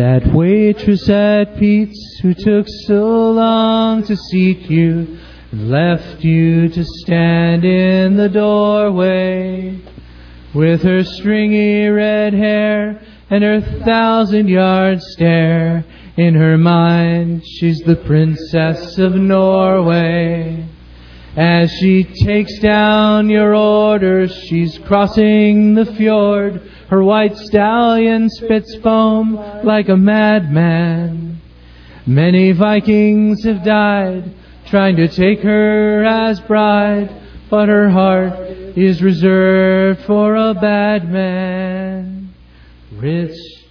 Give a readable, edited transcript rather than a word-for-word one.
That waitress at Pete's who took so long to seat you, left you to stand in the doorway. With her stringy red hair and her 1,000-yard stare, in her mind she's the Princess of Norway. As she takes down your orders, she's crossing the fjord. Her white stallion spits foam like a madman. Many Vikings have died trying to take her as bride, but her heart is reserved for a bad man. Rich